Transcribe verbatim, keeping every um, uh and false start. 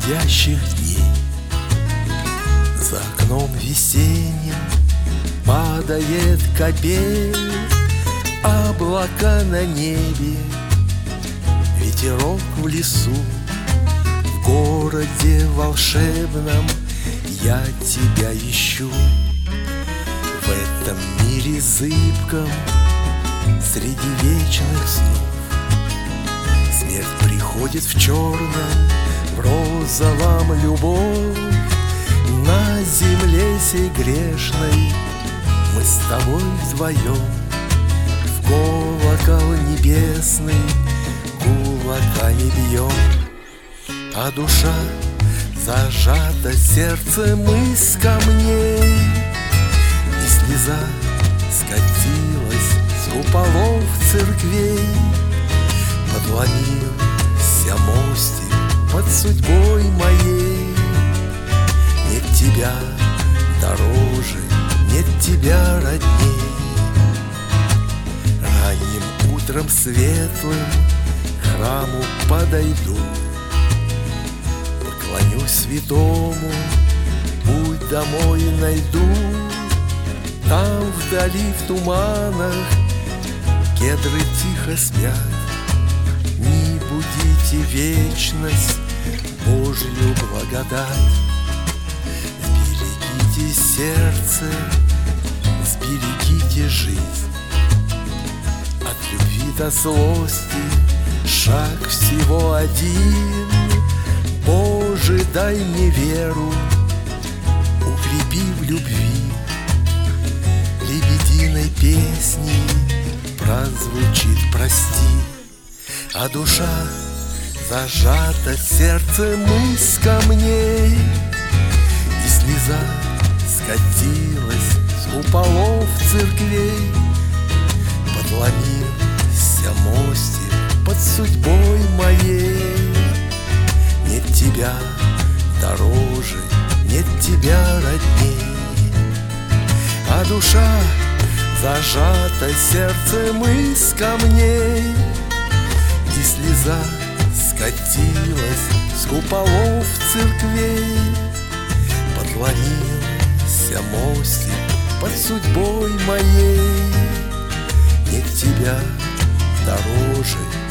уходящих дней. За окном весенним падает капель, облака на небе, ветерок в лесу. В городе волшебном я тебя ищу. В этом мире зыбком среди вечных снов смерть приходит в черном, в розовом любовь. На земле сей грешной мы с тобой вдвоем в колокол небесный кулаками бьем. А душа зажата сердцем из камней, и слеза скатилась с куполов церквей. Подломился мостик под судьбой моей. Нет тебя дороже, нет тебя родней. Ранним утром светлым к храму подойду, поклонюсь святому, путь домой найду. Там вдали в туманах кедры тихо спят. Не будите вечность, Божью благодать. Сберегите сердце, сберегите жизнь. От любви до злости шаг всего один. Боже, дай мне веру, укрепи в любви. Лебединой песней прозвучит прости. А душа зажата сердцем из камней, и слеза скатилась с куполов церквей. Подломился мостик под судьбой моей. Нет тебя дороже, нет тебя родней. А душа зажата сердцем из камней, и слеза скатилась с куполов церквей. Подломился мостик под судьбой моей. Нет тебя дороже,